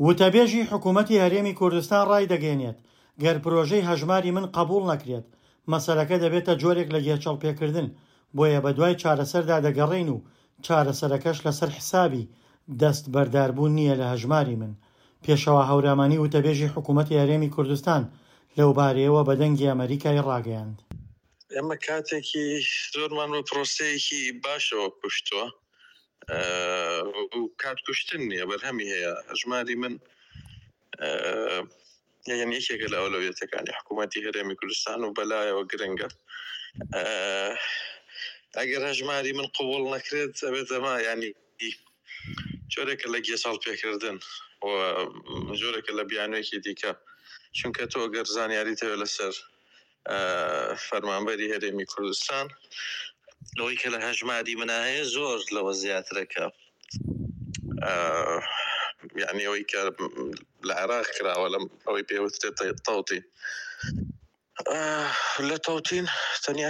وتەبێژی حکوومەتی هەرێمی کوردستان ڕای دەگەێنێت گەر پرۆژەی هەژماری من قبول نەکرێت مەسەلەکە دەبێتە جۆرێک لە گێچەڵپێکردن، بۆیە بە دوای چارەسەردا دەگەڕێین و چارەسەرەکەش لەسەر حسابی دەست بەرداربوون نییە لە هەژماری من. پێشەوە هەورامانی وتەبێژی حکوومەتی هەرێمی کوردستان لەو بارەیەوە بە دەنگی ئەمریکای ڕاگەیاند. ئێمە کاتێکی زۆرمان بە پرۆسەیەکی باشەوە کوشتووە و کات کوشتن نییە بەرهەمی هەیە. هەژماری من یعنی یەکێکە لە ئەولەویەتەکانی حکوومەتی هەرێمی کوردستان و بەلایەوە گرنگە. ئەگەر هەژماری من قوبوڵ نەکرێت ئەبێتەما ینی جۆرێکە لە گێساڵ پێکردن و جۆرێکە لە بیانوێکی دیکە، چونکە تۆ گەر زانیاریتەوە لەسەر فەرمانبەری هەرێمی کوردستان لەوەی کە لە هەژماری منە هەیە زۆر لەوە زیاترەکە، یعنی ئەوەی کە لە عێراق کراوە لەم ئەوەی پێوترێت تەوتین. لە تەوتین تەنیا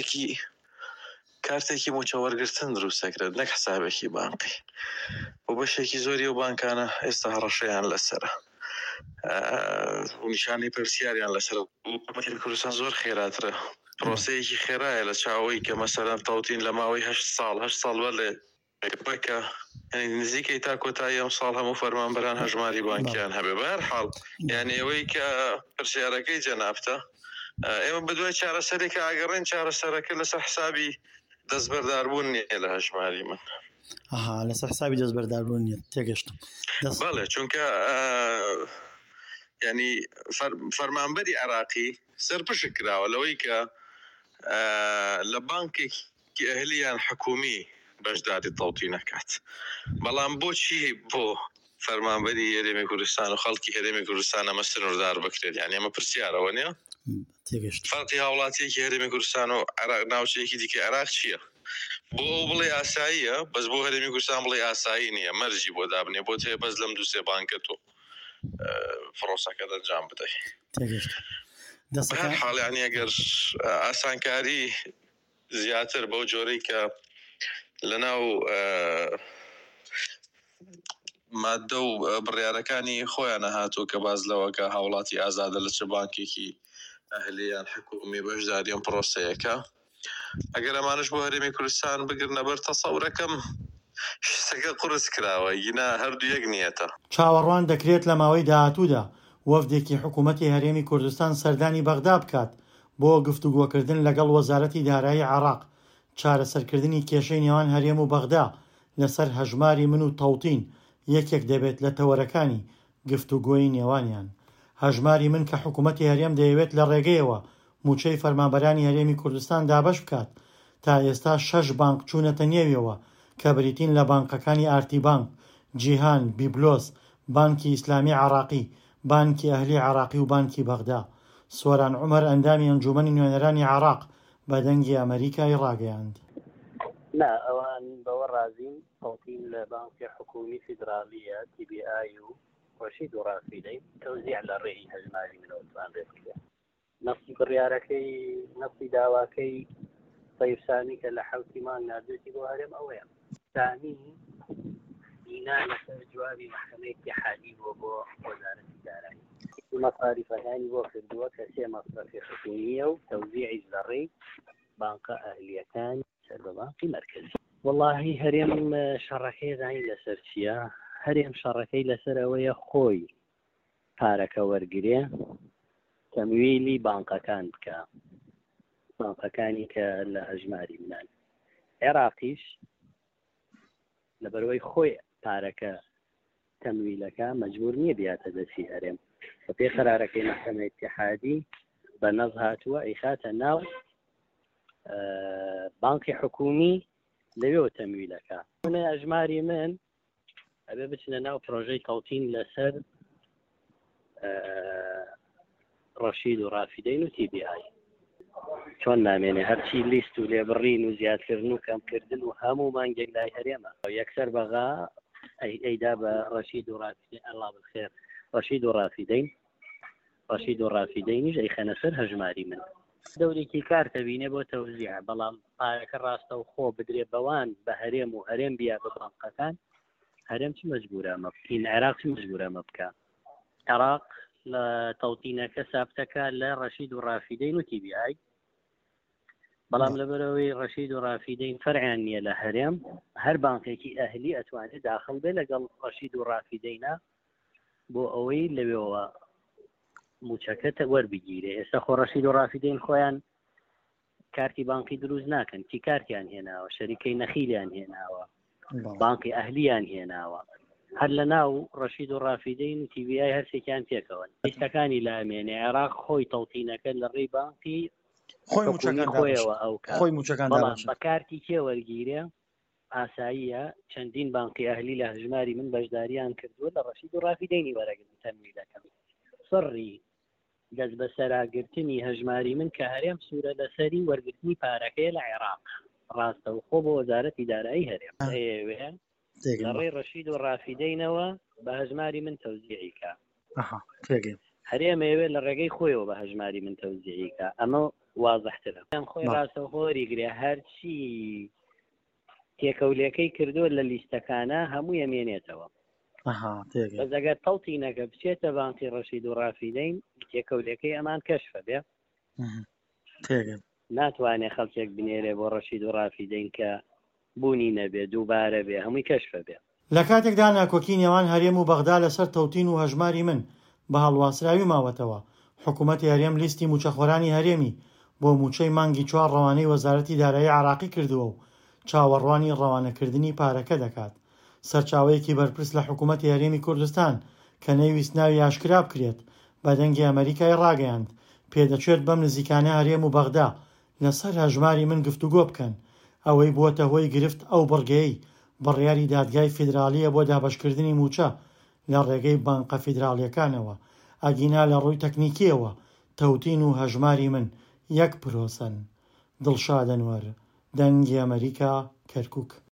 کارتێکی موچەوەرگرتن دروستەکرێت، نەک حسابێکی بانقی، بۆ بەشێکی زۆری و بانکانە ئێستا هەڕەشەیان لەسرە و نیشانەی پرسیاریان لەسەر. کوردستان زۆر خێراترە، پرۆسەیەکی خێرایە لە چاوەی کە مەسەرەن تەوتین لە ماوەی 8 ساڵ بەڵێ بەکە نزیکەی تا کۆتایی ئەم ساڵ هەموو فەرمانبەران هەژماری بانکیان هەبێ. بە هەر حاڵ یعنی ئەوەی کە پرسیارەکەی جەنابتە ئێمە بەدوای چارەسەرێکە ئاگەڕێن، چارەسەرەکە لەسەر حسابی دەستبەرداربوون نیە لە هەژماری من. لەسەر حسابی دەستبەرداربوون نیە، تێگەشتم. بەڵێ چونکە ینی فەرمانبەری عێراقی سەرپشک کراوە لەوەی کە لە بانکێکی ئەهلیان حکومی بەشداری تەوتی نەکات. بەڵام بۆچی بۆ فەرمانبەری هەرێمی کوردستان و خەڵکی هەرێمی کوردستان ئەمە سنوردار بکرێت؟ یعنی ئەمە پرسیارەوە نیە؟ فەرقی هاوڵاتیەکی هەرێمی کوردستان و ناوچەیەکی دیکە عێراق چییە؟ بۆ بڵێ ئاساییە، بەس بۆ هەرێمی کوردستان بڵێ ئاسایی نییە، مەرجی بۆ دابنێ بۆ تێ بەس لەم دووسێ بانکە تۆ فڕۆسەکە دەنجام بدەی. هەر حاڵیانی ئەگەر ئاسانکاری زیاتر بەو جۆرەی کە لەناو مادە و بڕیارەکانی خۆیان هاتوو کە باز لەوەکە هاوڵاتی ئازادە لە چه بانکێکی ئەهلیان حکومی بەشداری ئەم پرۆسەیەکە، ئەگەر ئەمانش بۆ هەرێمی کوردستان بگرنە بەر تەسەورەکەم شتەکە قورس کراوە، ینا هەردوو یەک نیەتە. چاوەڕوان دەکرێت لە ماوەی داهاتوودا وەفدێکی حکوومەتی هەرێمی کوردستان سەردانی بەغدا بکات بۆ گفتوگۆکردن لەگەڵ وەزارەتی دارایی عێراق، چارەسەرکردنی کێشەی نێوان هەرێم و بەغدا لەسەر هەژماری من و تەوتین یەکێک دەبێت لە تەوەرەکانی گفتوگۆی نێوانیان. هەژماری من کە حکوومەتی هەرێم دەیەوێت لە ڕێگەیەوە موچەی فەرمانبەرانی هەرێمی کوردستان دابەش بکات. تا ئێستا 6 بانک چوونەتە نێویەوە کە بریتین لە بانکەکانی ئارتی بانک، جیهان، بیبلۆس، بانکی ئیسلامی عێراقی، بانکی ئەهلی عێراقی و بانکی بەغدا. سۆران عومەر ئەندامی ئەنجومەنی نوێنەرانی عێراق بە دەنگی ئەمریکای ڕاگەیاند. لا ئەوان بەوە ڕازین تەوتین لە بانکی حکومی فیدرالیە TBI و ڕەشید ڕافیدەی تەوزیع لە ڕێی هەژماری منەوەتوان ڕێکرێ. نەفسی بڕیارەکەی نەفسی داواکەی سەیفسانی کە لە حەوتی مانگ نردوێتی بۆ هەرێم ئەوەیە ثانی بینا لەسەر جوابی محکەمەی اتحادی بۆ وەزارەتی دارایی مەصاریفەکانی بۆ کردووە کە 3 مەصرفی حکومیە و تەوزیعیش لە ڕێی بانکە ئەهلیەکان سەر بە بانکی مەرکەزی. وەڵاهی هەرێم شەڕەکەی زانی لەسەر چییە؟ هەرێم شەڕەکەی لەسەر ئەوەیە خۆی پارەکە وەرگرێ تەمویلی بانکەکان بکە، بانکەکانی کە لە هەژماری منان. عێراقیش لەبەرەوەی خۆی پارەکە تەمویلەکە مەجبور نییە بیاتە دەستی هەرێم، بە پێ قەرارەکەی محکەمەی اتحادی بە نەز هاتووە ئەیخاتە ناو بانکی حکومی لەوێەوە تەمویلەکە. منە هەژماری من ئەبێ بچنە ناو پرۆژەی تەوتین لەسەر ڕەشید و ڕافیدەین و TBI. چۆن نامێنێ هەرچی لیست و لێبڕین و زیادکردن و کەمکردن و هەموو مانگێک لای هەرێمە یەکسەر بەغا ئەیدا بە ڕەشید و ڕافیدەین ئەڵڵا بخێر ڕەشید و ڕافیدەینیش ئەیخەنە سەر هەژماری من. دەورێکی کار دەبینێ بۆ تەوزیع، بەڵام پارەکە ڕاستە و خۆ بدرێ بەوان بە هەرێم و هەرێم بیا بە بانقەکان هەرێم چی مەجبورە ئەمە بکەین عێراق چی مەجبورە ئەمە بکە عێراق لە تەوتینەکە سابتەکە لە ڕەشید و ڕافیدەین و TBI بەڵام لەبەرەوەی ڕەشید و ڕافیدەین فەرعیان نییە لە هەرێم هەر بانکێکی ئەهلی ئەتوانێت داخل بێ لەگەڵ ڕەشید و ڕافیدەینە بۆ ئەوەی لەوێەوە موچەکەتە وەربگیرێ ئێستا خۆ ڕەشید و ڕافیدەین خۆیان کارتی بانکی دروست ناکەن تی کارتیان هێناوە شەریکەی نەخیلیان هێناوە بانکی ئەهلیان هێناوە هەر لە ناو ڕەشید و ڕافیدەین و TBI هەرسێکیان پێکەوەن هیچەکانی لامێنێ عێراق خۆی تەوتینەکە لە ڕێی بانکی خۆیەوە ئەو بەڵام بە کارتی کێ وەرگیرێ ئاساییە چەندین بانکی ئەهلی لە هەژماری من بەشداریان کردووە لە ڕەشید و ڕافیدەینی وەرەگرن تەمویلەکەم سڕی دەست بە سەراگرتنی هەژماری من کە هەرێم سوورە لەسەری وەرگرتنی پارەکەی لە عێراق ڕاستە و خۆ بۆ وەزارەتی دارایی هەرێم لە ڕێی ڕەشید و ڕافیدەینەوە بە هەژماری من تەوزیعیکە هەرێمەوێ لە ڕێگەی خۆیەوە بە هەژماری من تەوزیعیکە ئەمە وازەحترە خۆی ڕاستەخۆری گرێ هەرچی تێکەولەکەی کردووە لە لیستەکانە هەموو ئەمێنێتەوە بەس ئەگەر تەڵتینەکە بچێتە بانکی ڕەشید و ڕافیدەین تێکەولەکەی ئەمان کەشفە بێ ناتوانێت خەڵکێک بنێرێ بۆ ڕەشید و ڕافیدەین کە بوونی نەبێ دووبارە بێ هەمووی کەشفە بێ لە کاتێکدا ناکۆکی نێوان هەرێم و بەغدا لەسەر تەوتین و هەژماری من بە هەڵواسراوی ماوەتەوە حکوومەتی هەرێم لیستی موچەخۆرانی هەرێمی بۆ موچەی مانگی 4 ڕەوانەی وەزارەتی دارایی عێراقی کردووە و چاوەڕوانی ڕەوانەکردنی پارەکە دەکات سەرچاوەیەکی بەرپرس لە حکوومەتی هەرێمی کوردستان کە نەیویست ناوی ئاشکرا بکرێت بە دەنگی ئەمریکای ڕاگەیاند پێدەچێت بەم نزیکانە هەرێم و بەغدا لەسەر هەژماری من گفتوگۆ بکەن ئەوەی بووەتە هۆی گرفت ئەو بڕگەی بڕیاری دادگای فیدرالیە بۆ دابەشکردنی موچە لە ڕێگەی بانقە فیدرالیەکانەوە ئەگینا لە ڕووی تەکنیکیەوە تەوتین و هەژماری من یەک پرۆسەن دڵشاد ئەنوەر دەنگی ئەمریکا کەرکووک